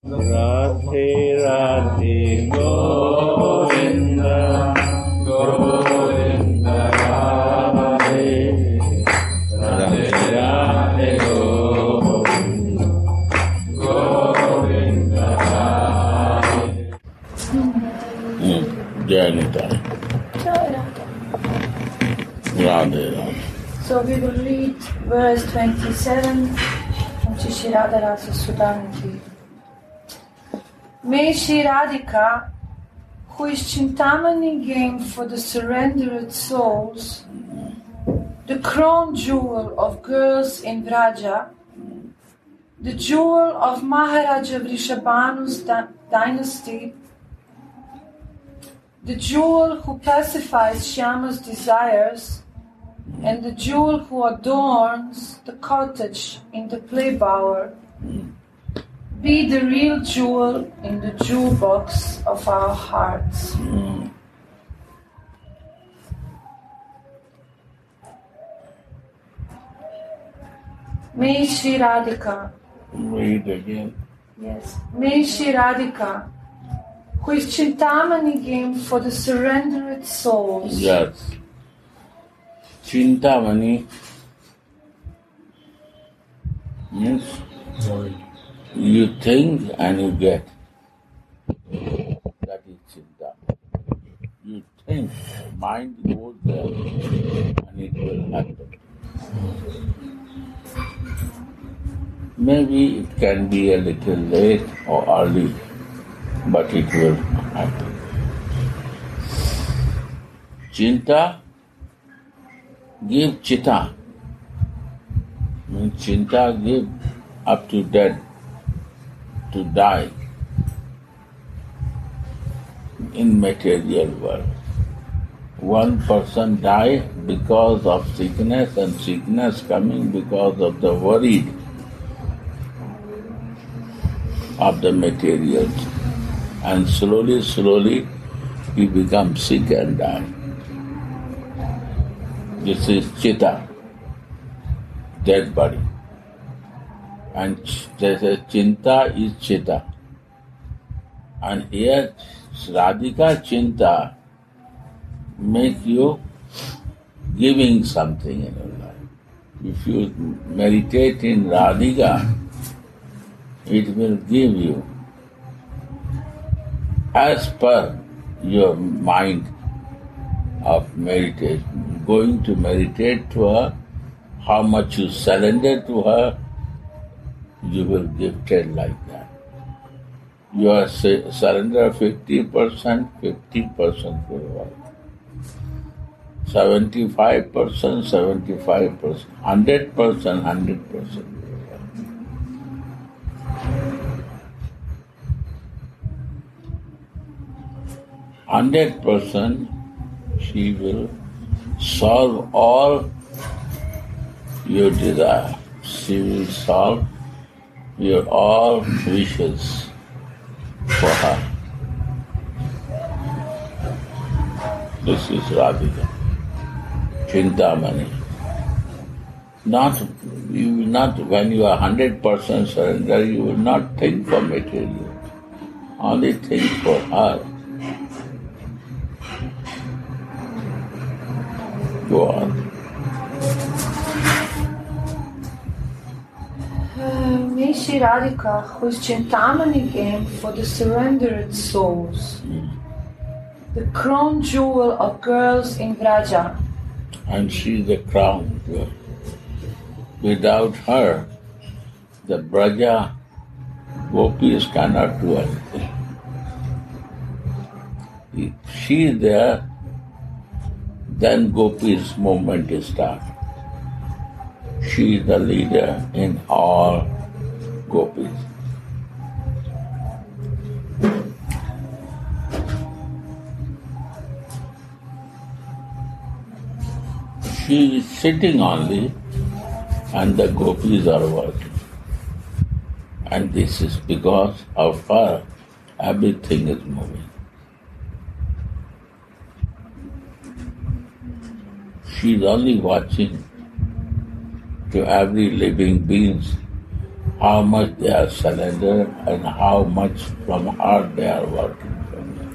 Radhe Radhe Govinda Govinda Radhe Radhe Radhe Govinda Govinda Radhe Jai Nitai. Radhe Radhe. So we will read verse 27 from Shri Radha Rasa Sudhanti. May Shri Radhika, who is Chintamani game for the surrendered souls, the crown jewel of girls in Vraja, the jewel of Maharaja Vrishabhanu's dynasty, the jewel who pacifies Shyama's desires, and the jewel who adorns the cottage in the play bower, be the real jewel in the jewel box of our hearts. May Shri Radhika. Read again. Yes. May Shri Radhika, who is Chintamani game for the surrendered souls. Yes. Chintamani means you think and you get. That is Chinta. You think, mind goes there and it will happen. Maybe it can be a little late or early, but it will happen. Chinta, give chitta. Means chinta, give up to dead, to die in material world. One person die because of sickness, and sickness coming because of the worried of the materials. And slowly he becomes sick and die. This is chitta, dead body. And they say chinta is chitta. And here Radhika Chinta make you giving something in your life. If you meditate in Radhika, it will give you as per your mind of meditation. Going to meditate to her, how much you surrender to her, you will give 10 like that. You are surrender 50%, 50% will work. 75%, 75%, 100%, 100% will work. 100% she will solve all your desire. She will solve your all wishes for her. This is Radhika. Chintamani. When you are 100% surrender, you will not think for material. Only think for her. Go on. May Shri Radhika, who is Chintamani game for the surrendered souls, the crown jewel of girls in Vraja. And she is the crown jewel. Without her, the Braja gopis cannot do anything. If she is there, then gopis movement is started. She is the leader in all gopis. She is sitting only and the gopis are working. And this is because of her, everything is moving. She is only watching to every living beings how much they are surrendered and how much from heart they are working for me.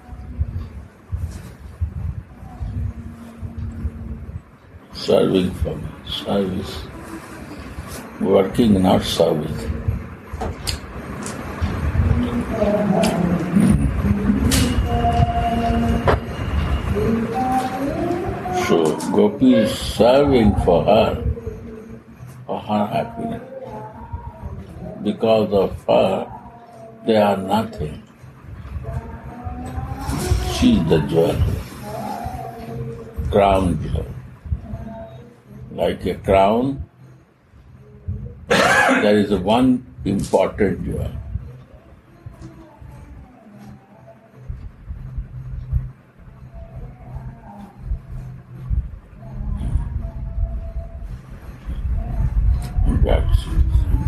Serving for me, service. Working, not service. So Gopi is serving for her happiness. Because of her, they are nothing. She is the jewel, crown jewel. Like a crown, there is one important jewel. That's it.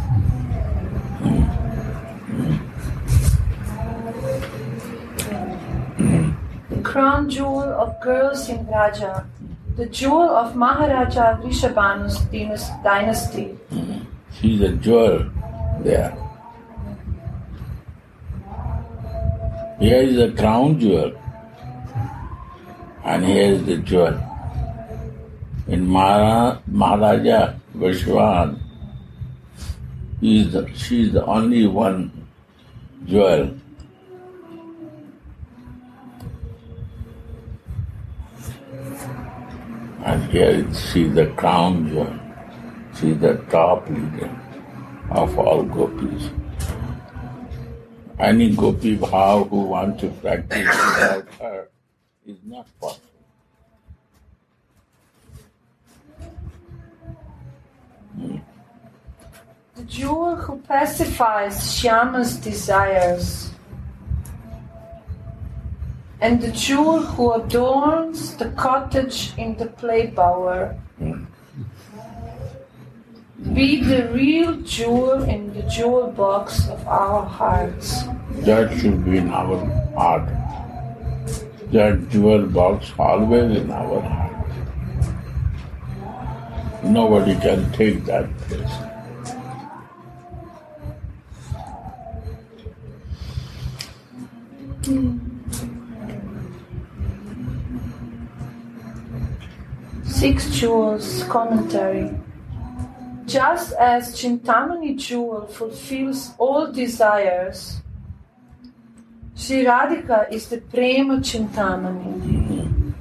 The crown jewel of girls in Vraja, the jewel of Maharaja Vrishabhanu's dynasty. She's a jewel there. Here is the crown jewel, and here is the jewel. In Maharaja Vrishabhanu, she is the only one jewel. And here she is the crown jewel. She is the top leader of all gopis. Any gopi bhav who wants to practice without her is not possible. The jewel who pacifies Shyama's desires, and the jewel who adorns the cottage in the play bower. Be the real jewel in the jewel box of our hearts. That should be in our heart. That jewel box always in our heart. Nobody can take that place. Six Jewels Commentary. Just as Chintamani jewel fulfills all desires, Sri Radhika is the Prema Chintamani,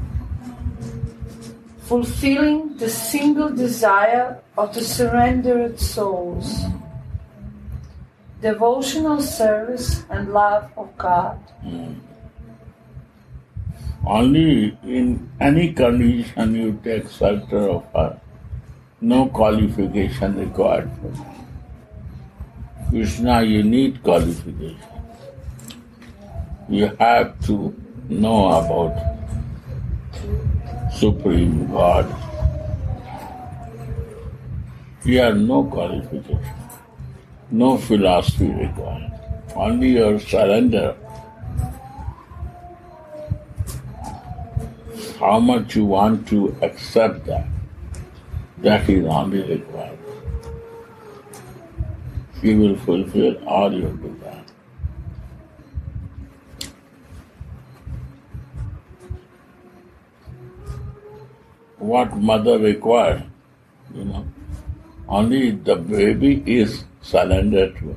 fulfilling the single desire of the surrendered souls, devotional service and love of God. Only in any condition you take shelter of her. No qualification required for that. Krishna, you need qualification. You have to know about Supreme God. Here no qualification, no philosophy required. Only your surrender. How much you want to accept that. That is only required. He will fulfill all your desires. What mother requires, only the baby is surrendered to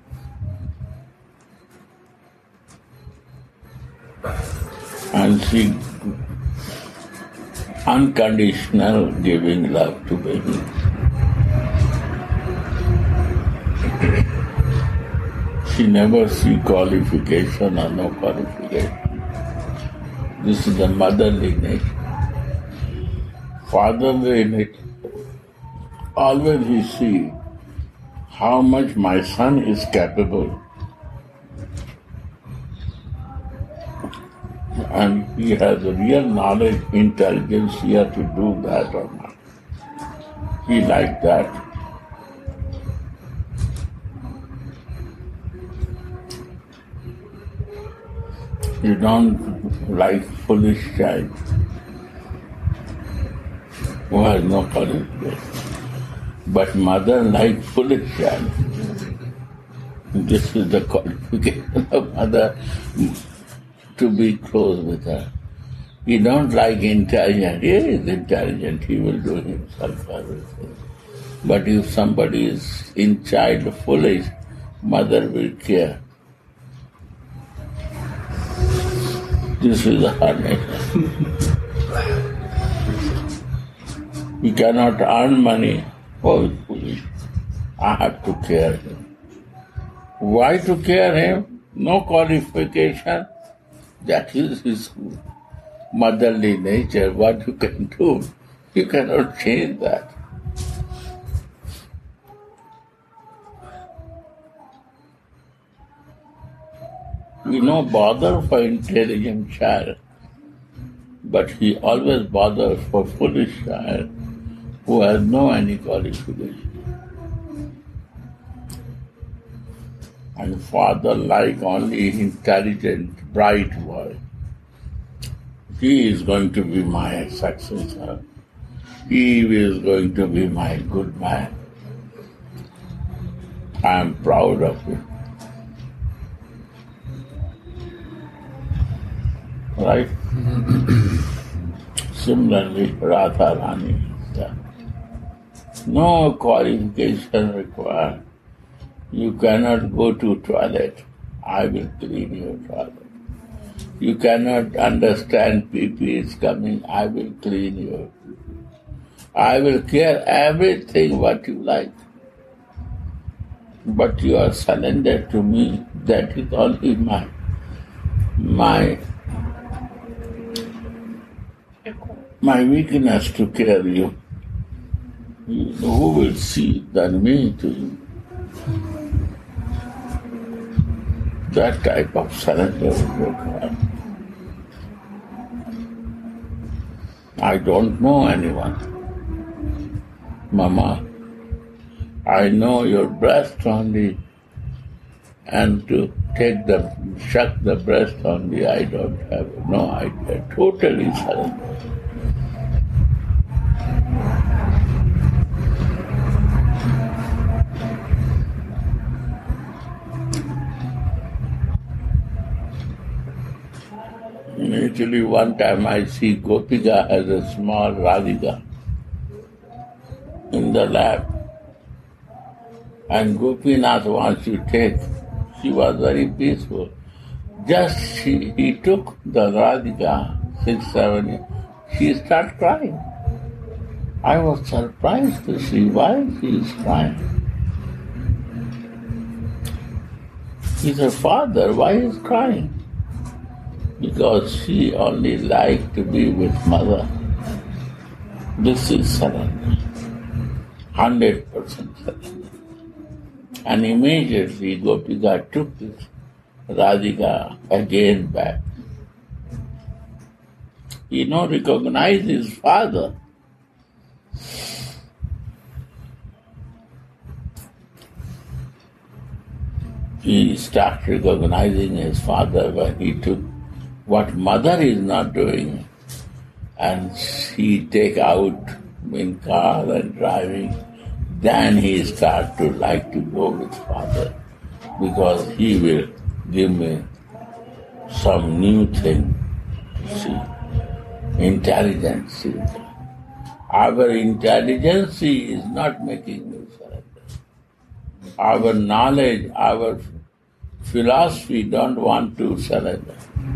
her. And she unconditional giving love to baby. She never see qualification or no qualification. This is the motherly nature. Fatherly nature. Always he see how much my son is capable. And he has a real knowledge, intelligence here to do that or not. He like that. You don't like foolish child who has no qualification. But mother like foolish child. This is the qualification of mother to be close with her. He don't like intelligent. He is intelligent. He will do himself everything. But if somebody is in child foolish, mother will care. This is her nature. He cannot earn money. Oh, he's foolish. I have to care him. Why to care him? No qualification. That is his motherly nature. What you can do? You cannot change that. We no bother for intelligent child, but he always bothers for foolish child who has no any qualification. And father like only intelligent, bright boy. He is going to be my successor. He is going to be my good man. I am proud of him. Right? Similarly, Radharani. No qualification required. You cannot go to toilet. I will clean your toilet. You cannot understand pee-pee is coming. I will clean your pee-pee. I will care everything what you like. But you are surrendered to me. That is only my weakness to care you. Who will see than me to you? That type of surrender is required. I don't know anyone. Mama, I know your breast only, and to shuck the breast only, I don't have no idea. Totally surrender. Actually, one time I see Gopika has a small Radhika in the lap, and Gopinath wants to take. She was very peaceful. Just he took the Radhika, 6, 7 years. She started crying. I was surprised to see why she is crying. He said, Father, why is crying? Because she only liked to be with mother. This is surrender. 100% surrender. And immediately Gopika took this Radhika again back. He now recognized his father. He started recognizing his father when he took what mother is not doing, and he take out in car and driving, then he start to like to go with father, because he will give me some new thing to see. Intelligence. Our intelligence is not making me surrender. Our knowledge, our philosophy don't want to surrender.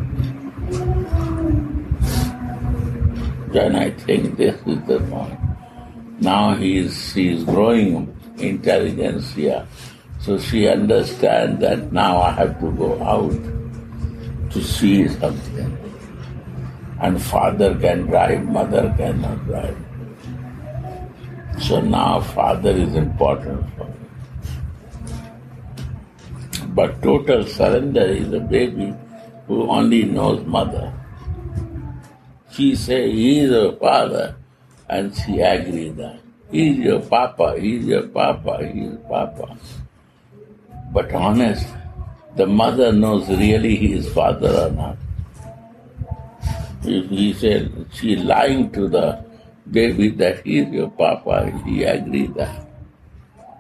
Then I think this is the point. Now she is growing intelligence here. So she understands that now I have to go out to see something. And father can drive, mother cannot drive. So now father is important for me. But total surrender is a baby who only knows mother. She say, he is your father, and she agrees that. He is your papa, he is your papa, he is papa. But honest, the mother knows really he is father or not. If he said, she lying to the baby that he is your papa, he agrees that.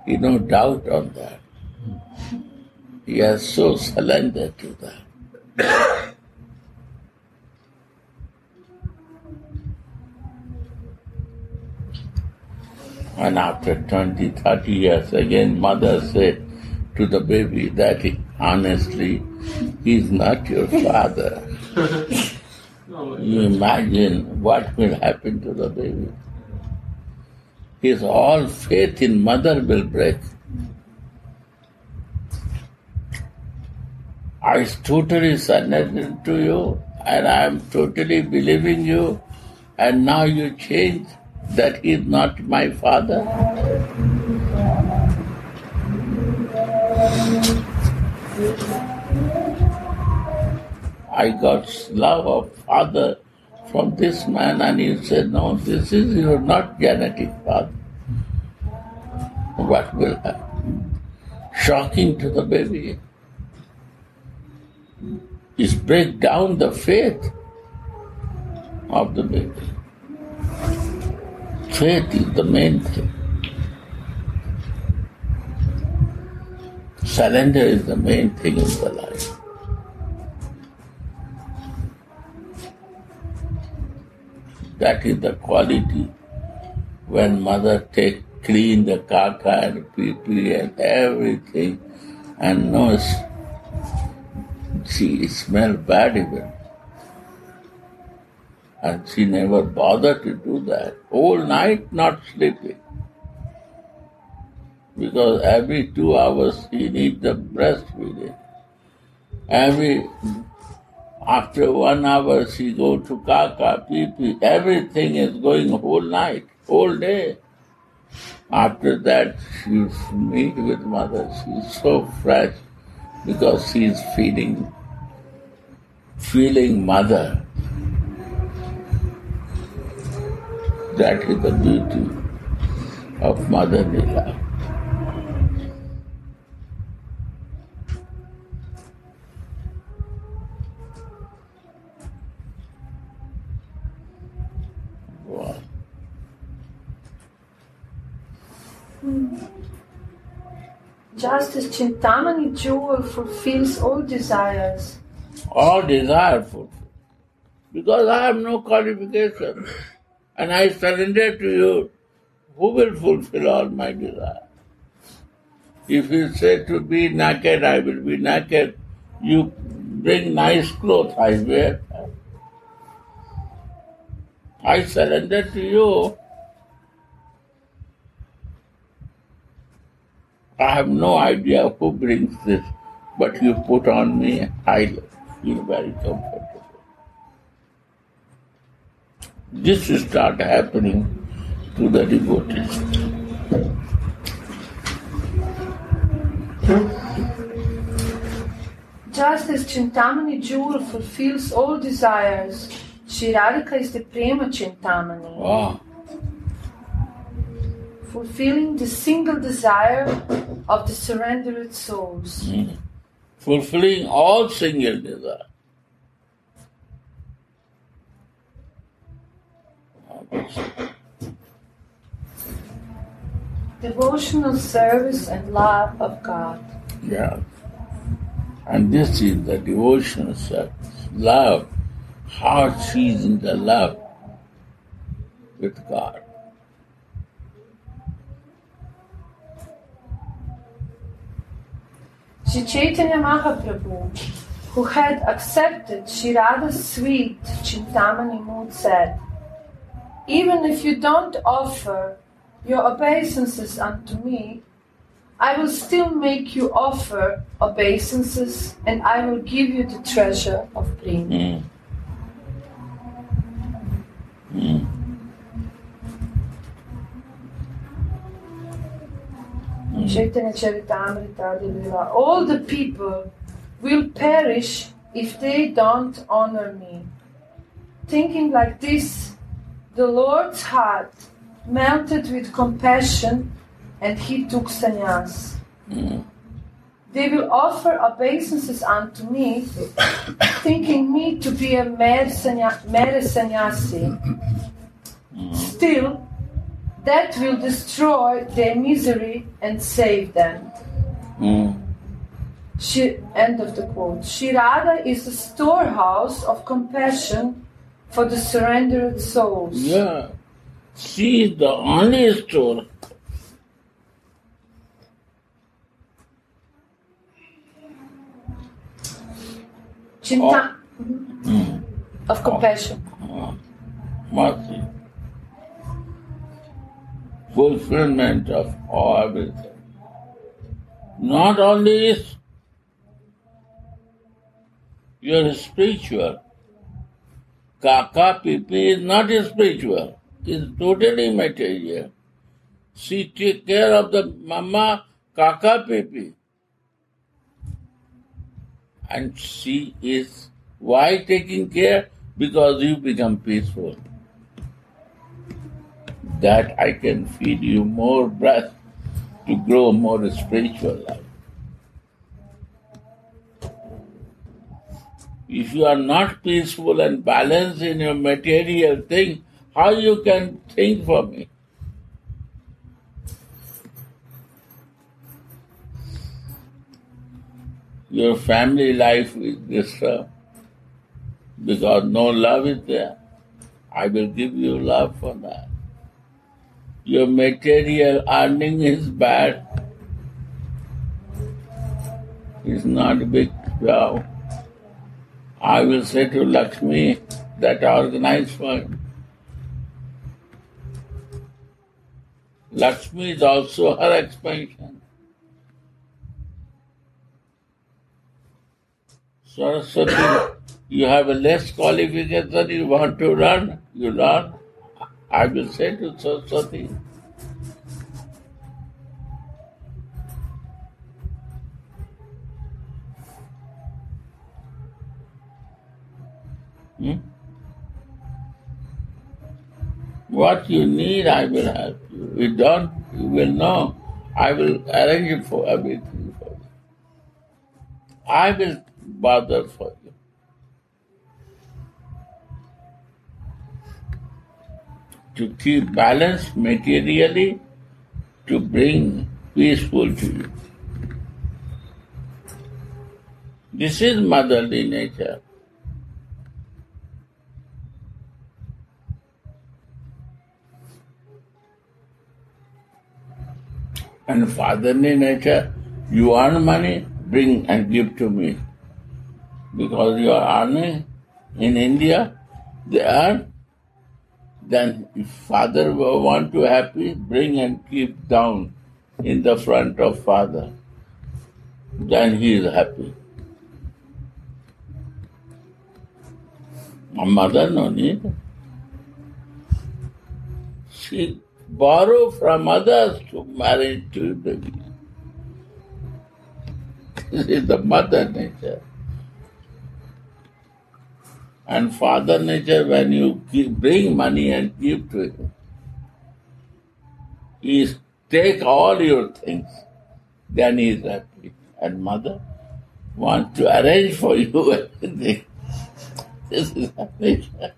No doubt on that. He has so surrendered to that. And after 20, 30 years, again mother said to the baby that honestly, he's not your father. You imagine what will happen to the baby. His all faith in mother will break. I totally surrendered to you and I am totally believing you, and now you change that he is not my father. I got love of father from this man, and he said, no, this is your not genetic father. What will happen? Shocking to the baby. Is break down the faith of the baby. Faith is the main thing. Surrender is the main thing in the life. That is the quality when mother clean the kaka and pee and everything and knows she smells bad even. And she never bothered to do that. Whole night not sleeping. Because every 2 hours she needs the breastfeeding. After 1 hour she go to kaka, pee. Everything is going whole night, whole day. After that she meet with mother. She is so fresh because she is feeling mother. That is the beauty of motherly love. Wow. Just as Chintamani jewel fulfills all desires. All desire fulfilled. Because I have no qualification. And I surrender to you. Who will fulfill all my desire? If you say to be naked, I will be naked. You bring nice clothes, I wear. I surrender to you. I have no idea who brings this, but you put on me, I feel very comfortable. This will start happening to the devotees. Just as Chintamani jewel fulfills all desires, Shri Radhika is the Prema Chintamani. Wow. Fulfilling the single desire of the surrendered souls. Fulfilling all single desire. Devotional service and love of God. Yeah. And this is the devotional service. Love. How she is in the love with God. Sri Chaitanya Mahaprabhu, who had accepted Shri Radha's sweet Chintamani mood, said, even if you don't offer your obeisances unto me, I will still make you offer obeisances, and I will give you the treasure of prema. Chaitanya Charitamrita Lila. All the people will perish if they don't honor me. Thinking like this, the Lord's heart melted with compassion and he took sannyas. They will offer obeisances unto me, thinking me to be a mere sannyasi. Still, that will destroy their misery and save them. End of the quote. Sri Radha is a storehouse of compassion for the surrendered souls. Yeah. She is the only store. Chinta of compassion. Mercy. Fulfillment of all everything. Not only is you're spiritual. Kaka Pipi is not spiritual. It's totally material. She take care of the mama Kaka Pipi. And she is why taking care? Because you become peaceful. That I can feed you more breath to grow more spiritual life. If you are not peaceful and balanced in your material thing, how you can think for me? Your family life is disturbed because no love is there. I will give you love for that. Your material earning is bad. It's not a big job. I will say to Lakshmi that organize for him. Lakshmi is also her expansion. Saraswati, you have a less qualification, you want to learn, you learn. I will say to Saraswati. What you need, I will help you. If you don't, you will know. I will arrange it for everything for you. I will bother for you. To keep balance materially, to bring peaceful to you. This is motherly nature. And fatherly nature, you earn money, bring and give to me. Because you are earning in India, they earn. Then if father want to happy, bring and keep down in the front of father. Then he is happy. A mother no need. She borrow from others to marry to baby. This is the mother nature. And father nature, when you bring money and give to him, he take all your things, then he is happy. And mother wants to arrange for you everything. This is her nature.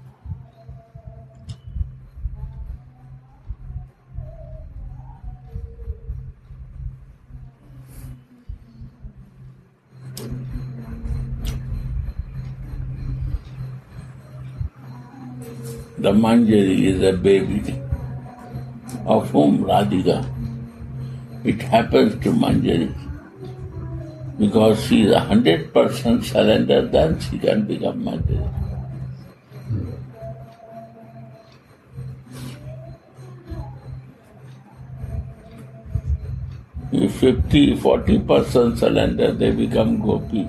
The Manjari is a baby of whom Radhika. It happens to Manjari because she is 100% surrendered, then she can become Manjari. If 40% surrender, they become Gopi.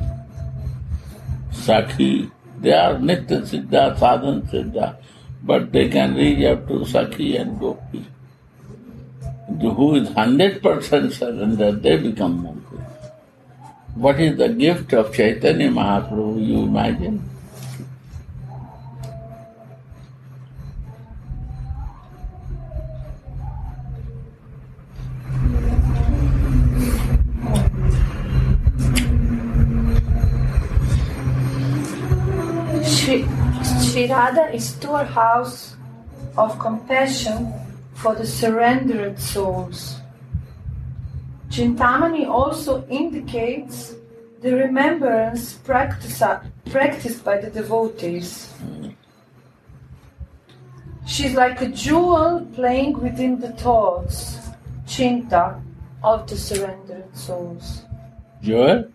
Sakhi, they are Nitya Siddha, Sadhan Siddha, but they can reach up to Sakhi and Gopi. Who is 100% surrendered, they become Mukti. What is the gift of Chaitanya Mahaprabhu, you imagine? Sri Radha is storehouse of compassion for the surrendered souls. Chintamani also indicates the remembrance practiced by the devotees. She's like a jewel playing within the thoughts, chinta, of the surrendered souls. Jewel?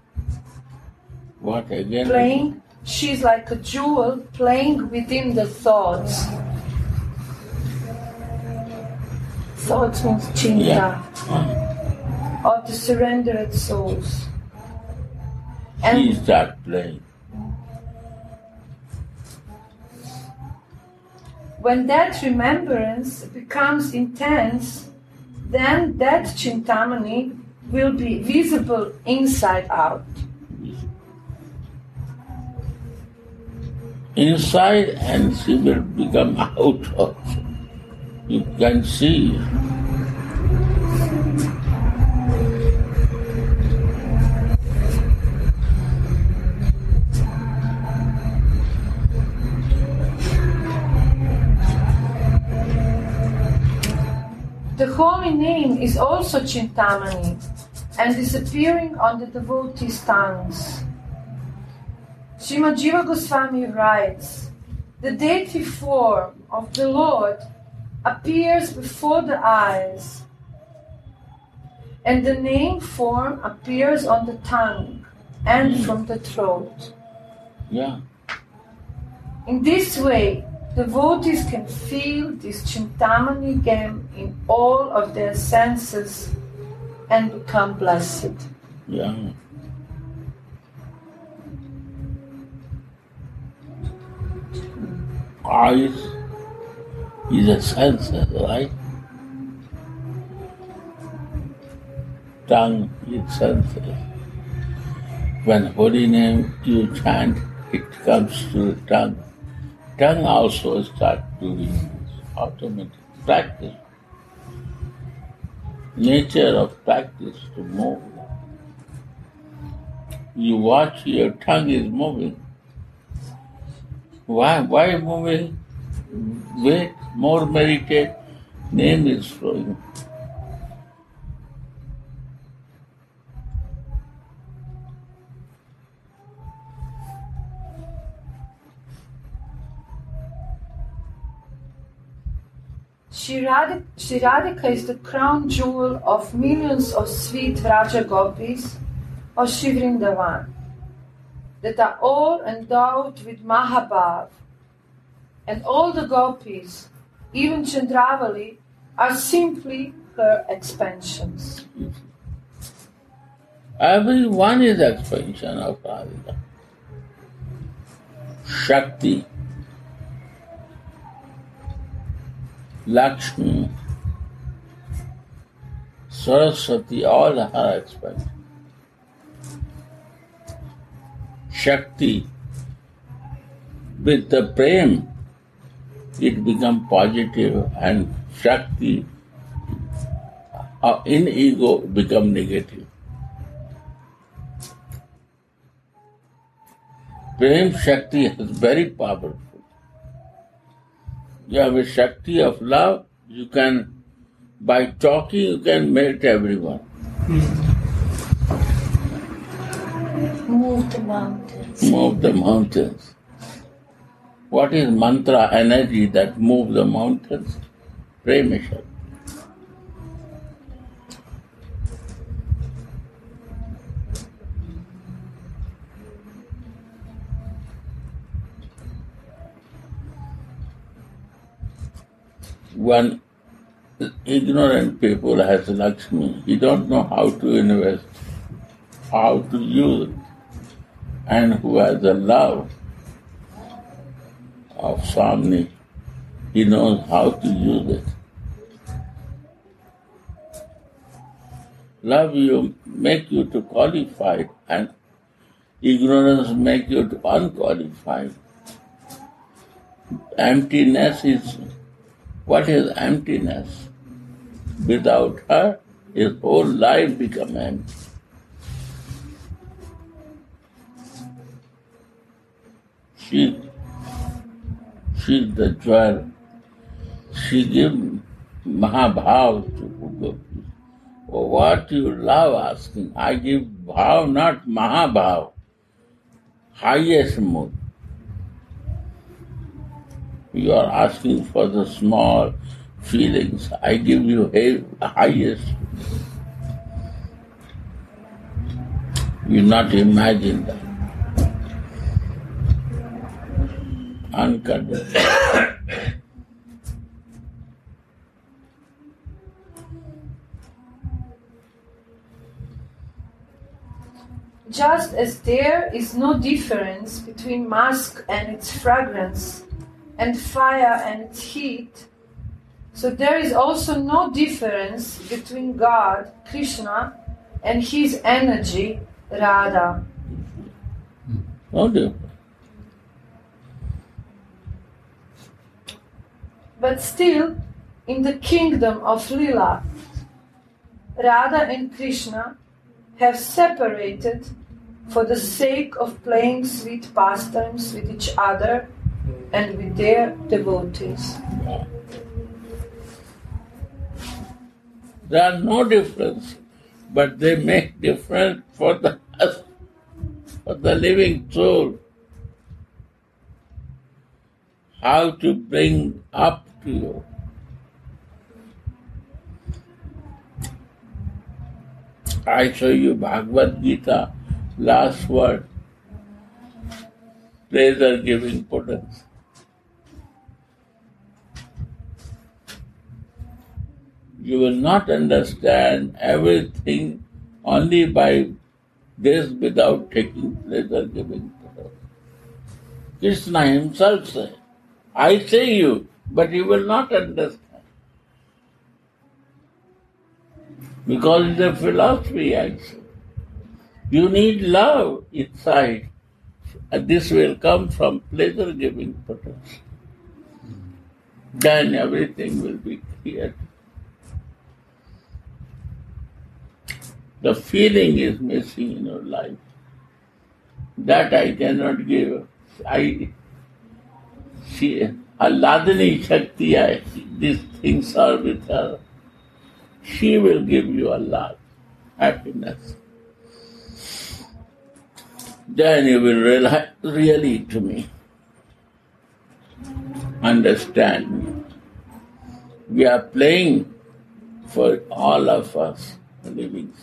What again? She's like a jewel playing within the thoughts. Thoughts means chinta, of the surrendered souls. And She starts playing. when that remembrance becomes intense, then that Chintamani will be visible inside out. Inside, and she will become out also. You can see. The holy name is also Chintamani and is appearing on the devotees' tongues. Srimad Jiva Goswami writes, the deity form of the Lord appears before the eyes, and the name form appears on the tongue and from the throat. Yeah. In this way, devotees can feel this Chintamani gem in all of their senses and become blessed. Yeah. Eyes is a sense, right? Tongue is senses. When holy name you chant, it comes to the tongue. Tongue also starts doing this automatic practice. Nature of practice to move. You watch, your tongue is moving. Why moving? Wait, more meditate, name is flowing. Shri Radhika is the crown jewel of millions of sweet Vraja gopis of Shri Vrindavan that are all endowed with Mahabhav, and all the gopis, even Chandravali, are simply her expansions. Everyone is expansion of Radhika. Shakti, Lakshmi, Saraswati, all are expansion. Shakti, with the prem, it becomes positive, and Shakti in ego become negative. Prem Shakti is very powerful. You have a Shakti of love, you can, by talking, you can melt everyone. Move the mountains. Move the mountains. What is mantra energy that moves the mountains? Prema Shakti. One ignorant people has Lakshmi. He don't know how to invest, how to use it. And who has the love of Swami, he knows how to use it. Love you make you to qualified, and ignorance make you to unqualified. Emptiness is, what is emptiness? Without her, his whole life become empty. She's the jewel. She gives Mahabhav to gopis. What you love asking, I give bhav, not Mahabhav, highest mood. You are asking for the small feelings, I give you highest. You not imagine that. Unconditional. Just as there is no difference between musk and its fragrance, and fire and its heat, so there is also no difference between God, Krishna, and his energy, Radha. No difference. But still, in the kingdom of Lila, Radha and Krishna have separated for the sake of playing sweet pastimes with each other and with their devotees. There are no difference, but they make difference for the living soul. How to bring up to you. I show you Bhagavad Gita, last word, pleasure-giving potency. You will not understand everything only by this without taking pleasure-giving potency. Krishna himself said, I say you, but you will not understand. Because it's a philosophy, I say. You need love inside. And this will come from pleasure-giving potency. Then everything will be clear. The feeling is missing in your life. That I cannot give. Alladini Shakti, these things are with her. She will give you Allah, happiness. Then you will realize really to me, understand me. We are playing for all of us living.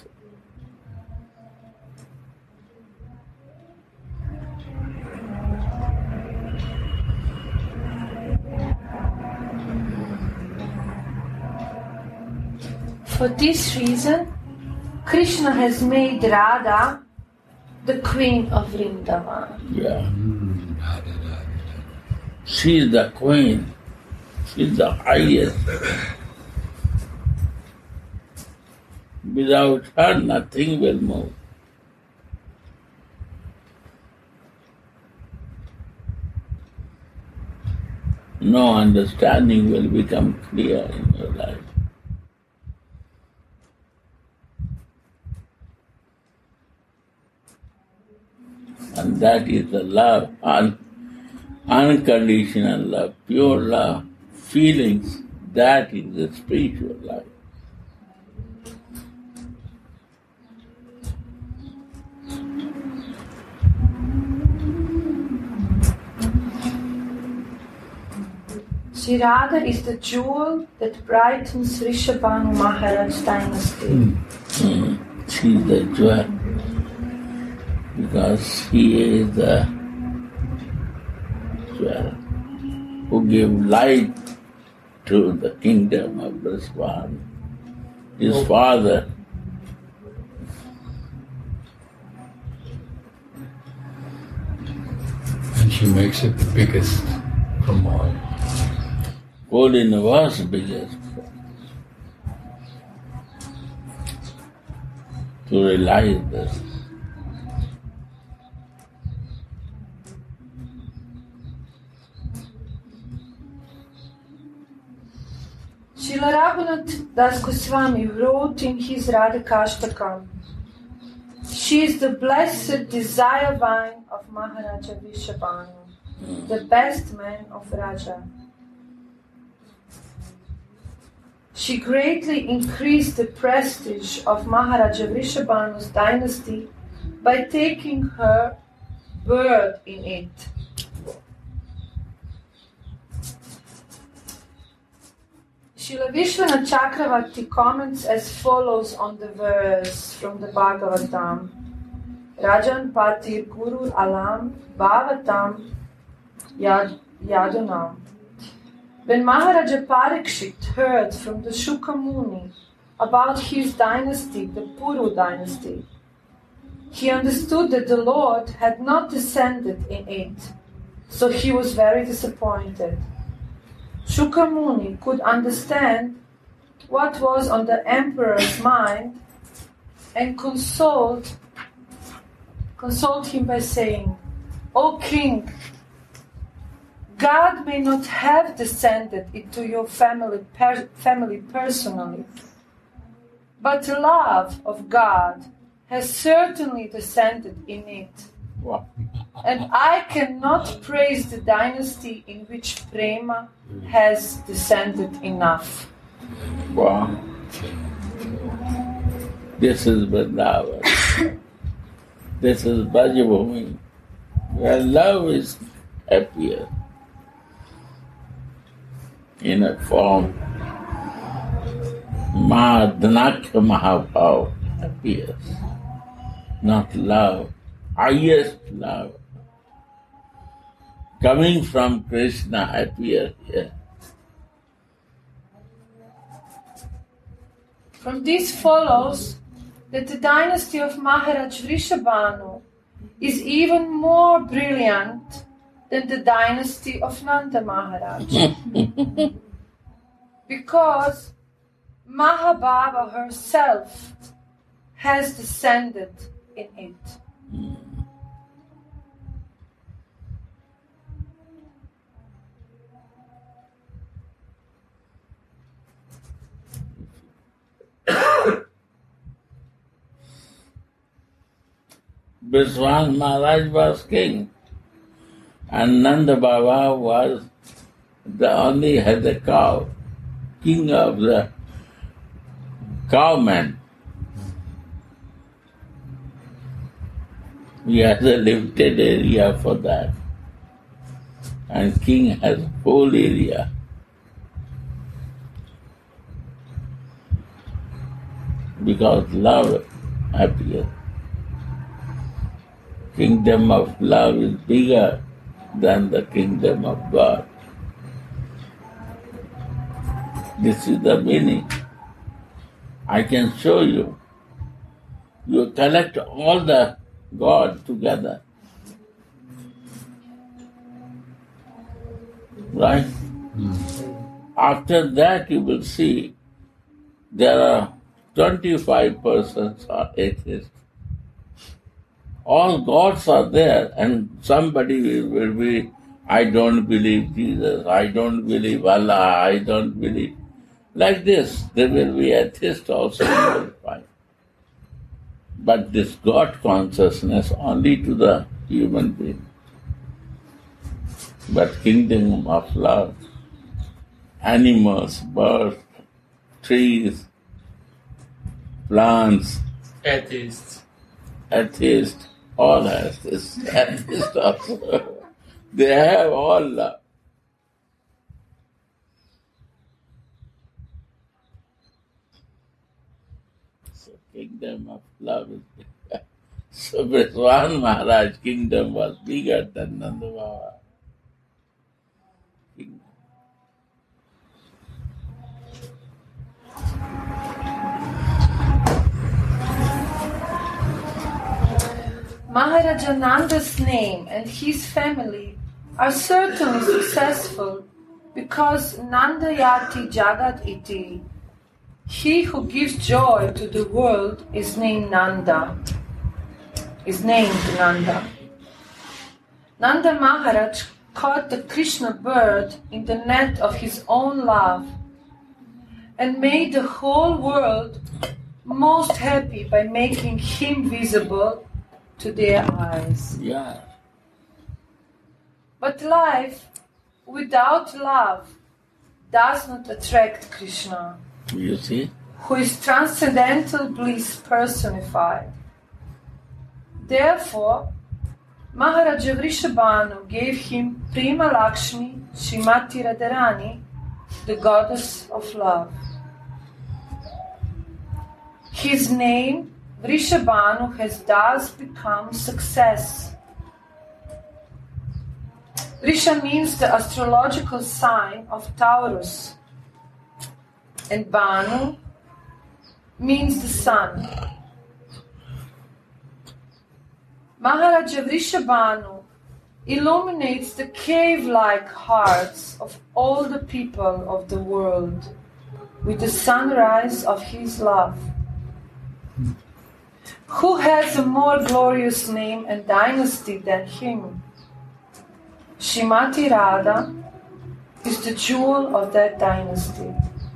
For this reason, Krishna has made Radha the queen of Vrindavan. Yeah. She is the queen. She is the highest. Without her, nothing will move. No understanding will become clear in your life. And that is the love, unconditional love, pure love, feelings. That is the spiritual life. Sri Radha is the jewel that brightens Rishabhanu Maharaj dynasty. She is the jewel. Because he is the jewel who gave light to the kingdom of Vrindavan. His father. And she makes it the biggest from all. Whole universe biggest. To realize this. Srila Raghunath Das Goswami wrote in his Radhikashtakam, she is the blessed desire vine of Maharaja Vrishabhanu, the best man of Raja. she greatly increased the prestige of Maharaja Vrishabhanu's dynasty by taking her birth in it. Srila Vishwanath Chakravarti comments as follows on the verse from the Bhagavatam. Rajan Patir Guru Alam Bhavatam Yadunam. When Maharaja Parikshit heard from the Shuka Muni about his dynasty, the Puru dynasty, he understood that the Lord had not descended in it, so he was very disappointed. Shuka Muni could understand what was on the emperor's mind and consoled him by saying, "O king, God may not have descended into your family personally, but the love of God has certainly descended in it. Wow. And I cannot praise the dynasty in which Prema has descended enough." Wow. This is Vrindavan. This is Brajabhumi, where love is happier in a form. Madhanakya Mahabhav appears, not love, highest love. Coming from Krishna appears here. From this follows that the dynasty of Maharaj Vrishabhanu is even more brilliant than the dynasty of Nanda Maharaj. Because Mahabhava herself has descended in it. Vishwan Maharaj was king, and Nanda Baba was the only had the cow, king of the cowmen. He has a limited area for that, and king has whole area. Because love appears. Kingdom of love is bigger than the kingdom of God. This is the meaning. I can show you. You collect all the God together. Right? After that you will see there are 25 persons are atheists. All gods are there, and somebody will be, I don't believe Jesus, I don't believe Allah, I don't believe. Like this, there will be atheists also you will find. But this God consciousness only to the human being. But kingdom of love, animals, birds, trees, plants, atheists, all has this. Atheists also. They have all love. So kingdom of love is bigger. So Vishwan Maharaj kingdom was bigger than Nanda Baba. Maharaja Nanda's name and his family are certainly successful because Nandayati Jagat Iti, he who gives joy to the world, is named Nanda. Nanda Maharaj caught the Krishna bird in the net of his own love and made the whole world most happy by making him visible to their eyes. Yeah. But life without love does not attract Krishna. You see? Who is transcendental bliss personified. Therefore, Maharaja Vrishabhanu gave him Prema Lakshmi Srimati Radharani, the goddess of love. His name, Vrishabhanu, has thus become success. Vrisha means the astrological sign of Taurus, and Bhanu means the sun. Maharaja Vrishabhanu illuminates the cave-like hearts of all the people of the world with the sunrise of his love. Who has a more glorious name and dynasty than him? Srimati Radha is the jewel of that dynasty.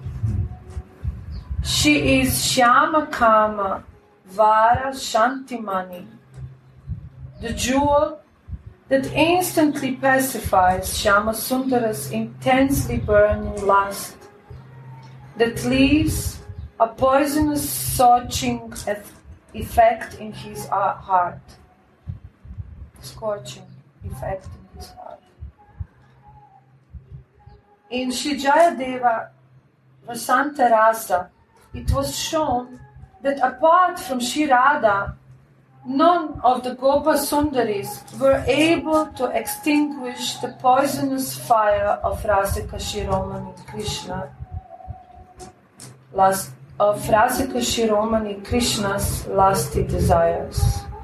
She is Shyama Kama Vara Shantimani, the jewel that instantly pacifies Shyama Sundara's intensely burning lust, that leaves a poisonous scorching effect in his heart. Scorching effect in his heart. In Sri Jayadeva Vasanta Rasa, it was shown that apart from Sri Radha, none of the Gopa Sundaris were able to extinguish the poisonous fire of Rasika Shiromani Krishna, Krishna's lusty desires.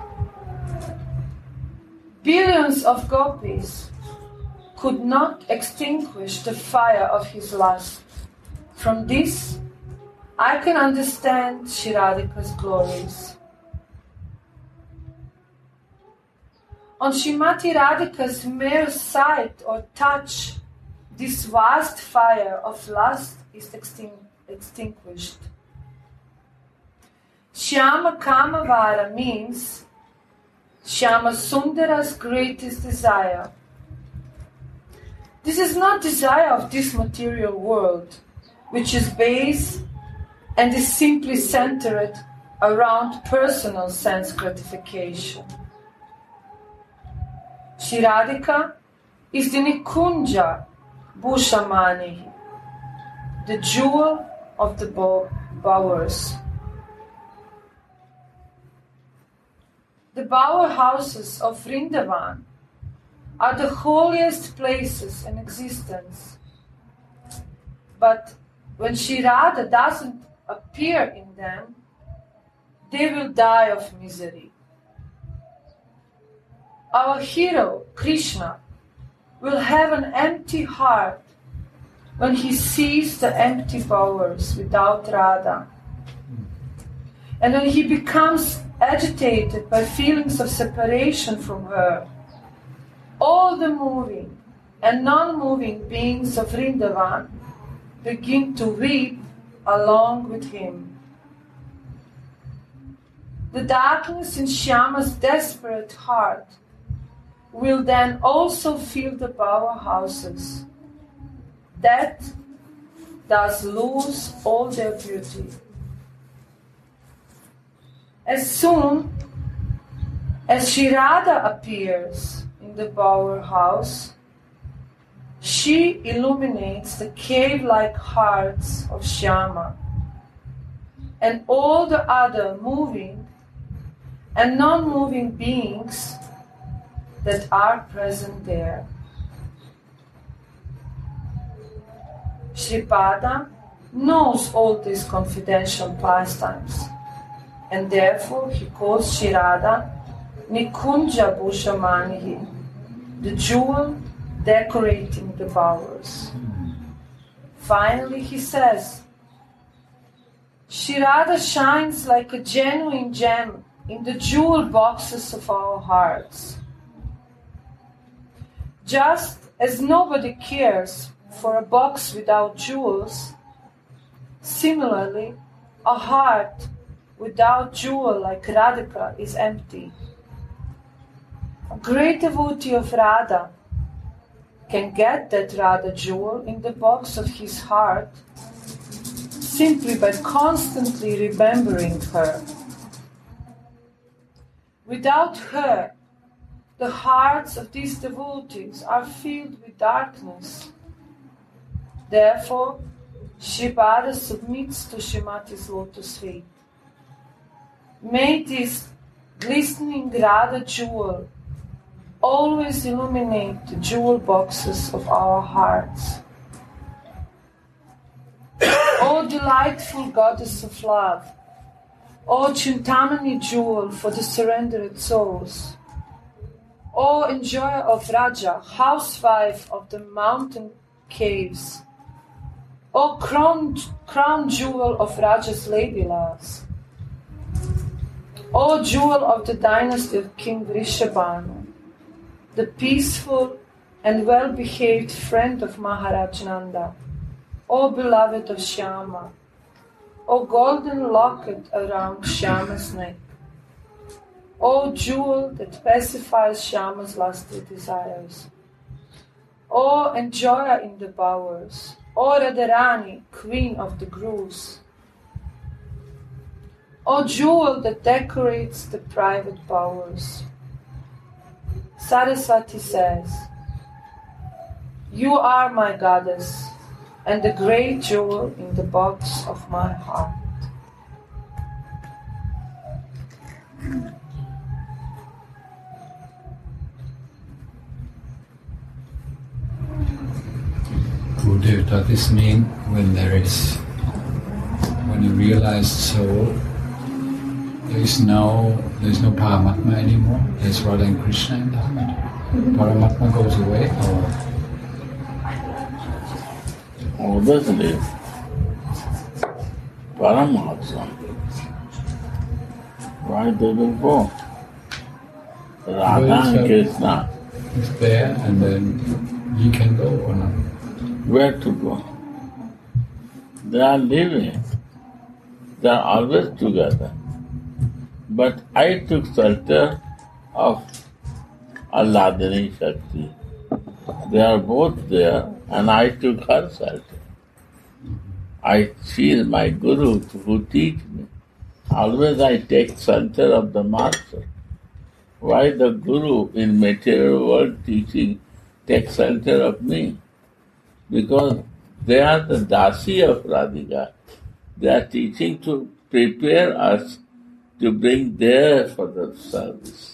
Billions of gopis could not extinguish the fire of his lust. From this, I can understand Shri Radhika's glories. On Srimati Radhika's mere sight or touch, this vast fire of lust is extinguished. Shyama Kamavara means Shyama Sundara's greatest desire. This is not desire of this material world, which is base and is simply centered around personal sense gratification. Shri Radhika is the Nikunja Bhushamani, the jewel of the bowers. The bower houses of Vrindavan are the holiest places in existence. But when Shri Radha doesn't appear in them, they will die of misery. Our hero, Krishna, will have an empty heart when he sees the empty bowers without Radha. And when he becomes agitated by feelings of separation from her, all the moving and non-moving beings of Vrindavan begin to weep along with him. The darkness in Shyama's desperate heart will then also fill the bower houses that thus lose all their beauty. As soon as Shri Radha appears in the bower house, she illuminates the cave-like hearts of Shyama and all the other moving and non-moving beings that are present there. Shripada knows all these confidential pastimes, and therefore he calls Shri Radha Nikunja Bhushamani, the jewel decorating the bowers. Finally he says, Shri Radha shines like a genuine gem in the jewel boxes of our hearts. Just as nobody cares for a box without jewels, similarly, a heart without jewel like Radhika is empty. A great devotee of Radha can get that Radha jewel in the box of his heart simply by constantly remembering her. Without her, the hearts of these devotees are filled with darkness. Therefore, Shripada submits to Srimati's lotus feet. May this glistening Radha jewel always illuminate the jewel boxes of our hearts. O delightful goddess of love, O Chintamani jewel for the surrendered souls, O enjoyer of Raja, housewife of the mountain caves, O crown jewel of Raja's lady loves, O jewel of the dynasty of King Vrishabhanu, the peaceful and well-behaved friend of Maharaj Nanda, O beloved of Shyama, O golden locket around Shyama's neck, O jewel that pacifies Shyama's lusty desires, O enjoyer in the bowers, O Radharani, queen of the groves, O jewel that decorates the private bowers. Saraswati says, You are my goddess, and the great jewel in the box of my heart. Gurudev, does this mean when you realize soul, there's no Paramatma anymore? There's Radha and Krishna in the heart. Paramatma goes away, or obviously Paramatma. Why they will go? Radha and Krishna. It's there, and then he can go or not? Where to go? They are living. They are always together. But I took shelter of Alladini Shakti. They are both there, and I took her shelter. She is my guru who teach me. Always I take shelter of the master. Why the guru in material world teaching takes shelter of me? Because they are the dasi of Radhika. They are teaching to prepare us to bring there for the service.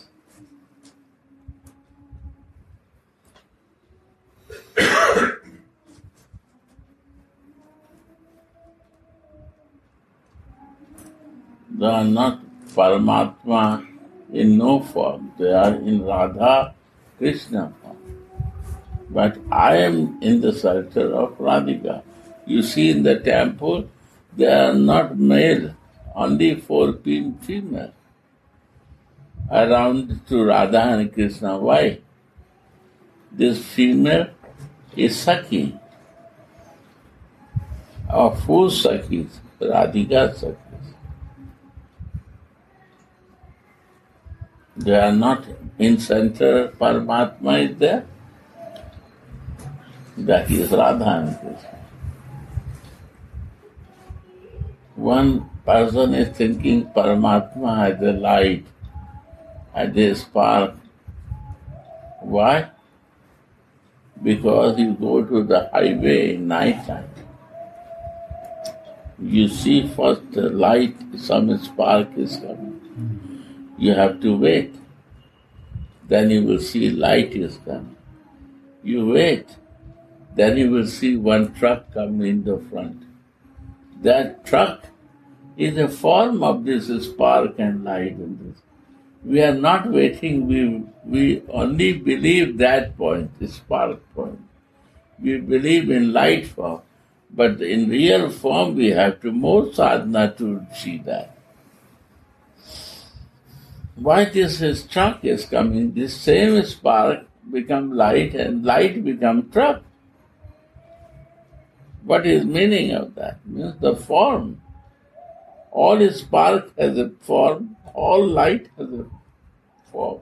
They are not Paramatma in no form. They are in Radha Krishna form. But I am in the shelter of Radhika. You see in the temple, they are not male, only 4 female. Around to Radha and Krishna. Why? This female is Sakhi. Of whose Sakhis? Radhika's Sakhis. They are not in center, Paramatma is there. That is Radha and Krishna. One person is thinking Paramatma as a light, as a spark. Why? Because you go to the highway in night time. You see first the light, some spark is coming. You have to wait. Then you will see light is coming. You wait. Then you will see one truck come in the front. That truck is a form of this spark and light in this. We are not waiting, we only believe that point, the spark point. We believe in light form, but in real form we have to more sadhana to see that. Why this truck is coming, this same spark become light and light become truck. What is meaning of that? Means the form. All spark has a form, all light has a form.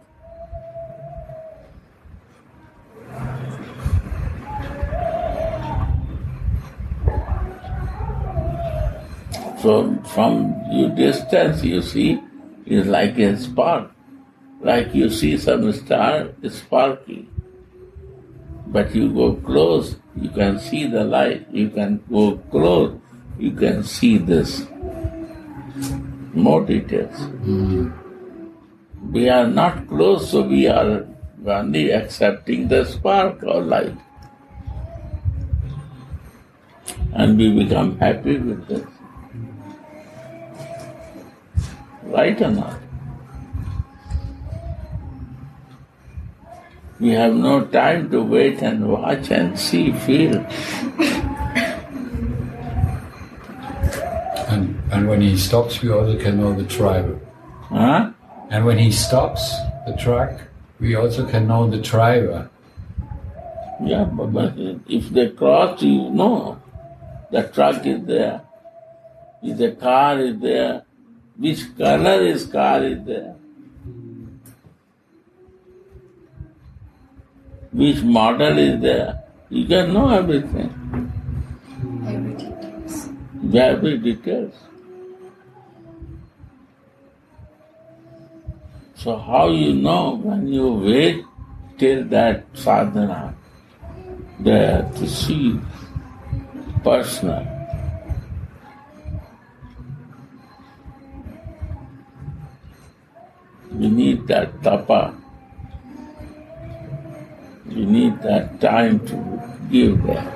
So from your distance you see is like a spark. Like you see some star sparking. But you go close, you can see the light. You can go close, you can see this. More details. We are not close, so we are only accepting the spark or light. And we become happy with this. Right or not? We have no time to wait and watch and see, feel. And when he stops, we also can know the driver. Huh? And when he stops the truck, we also can know the driver. Yeah, but if they cross, you know. The truck is there. If the car is there, which color is car is there? Which model is there? You can know everything. Every details. Every details. So how you know when you wait till that sadhana there to see personal? You need that tapa. You need that time to give that.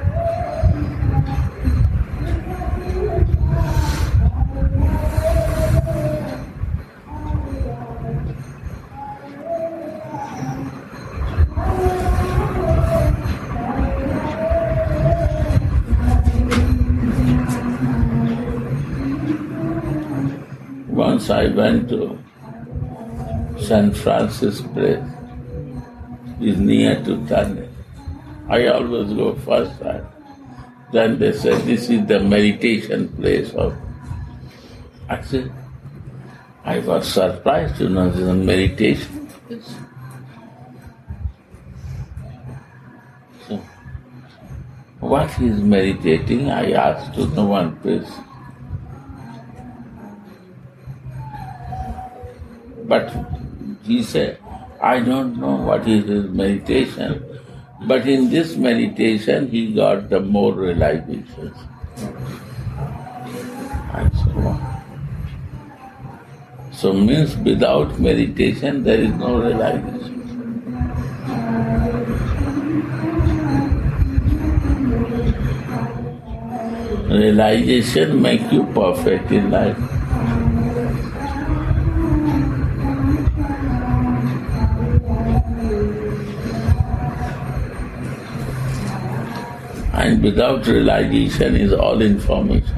Once I went to San Francis place. Is near to Thane. I always go first time. Then they said, this is the meditation place of. I said, I was surprised to know this is a meditation place. So, what is meditating? I asked to no one place. But he said, I don't know what is his meditation, but in this meditation he got the more realizations. I said, wow. So means without meditation there is no realization. Realization makes you perfect in life. And without realization is all information.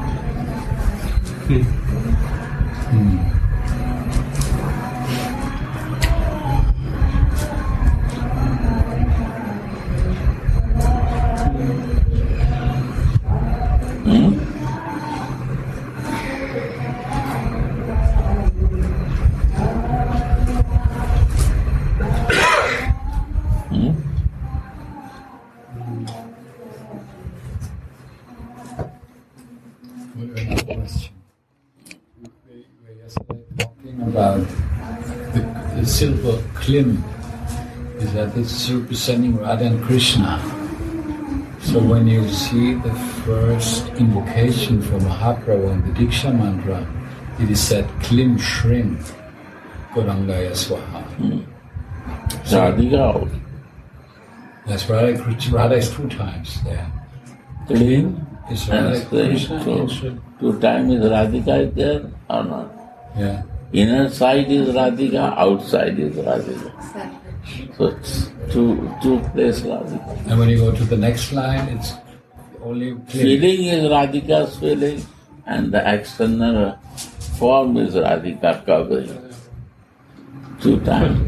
Silver Klim is that it's representing Radha and Krishna. So when you see the first invocation from Mahaprabhu in the Diksha mantra, it is said Klim Shrim Gaurangaya Swaha. Radhika. That's Radha is 2 times there. Klim is Radha Krishna. So 2 times is Radhika is there or not? Yeah. Inner side is Radhika, outside is Radhika. So it's two places Radhika. And when you go to the next line, it's only feeling is Radhika's feeling, and the external form is Radhika covering. 2 times.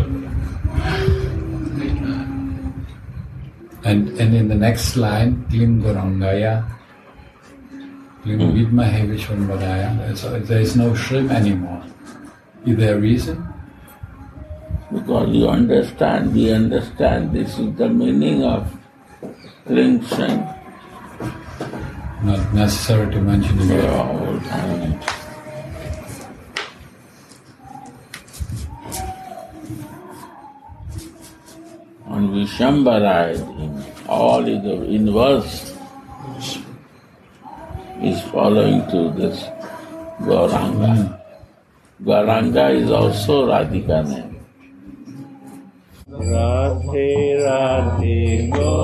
And in the next line, Klim Gaurangaya, Klim Vidmahe Vishwanvadaya, there is no Shrim anymore. Is there a reason? Because you understand, we understand this is the meaning of Klim Shrim. Not necessary to mention it. Yeah, all the time. And Vishambara, all is the inverse, is following to this Gauranga. Gauranga is also Radhika name. Radhe Radhe Gauranga.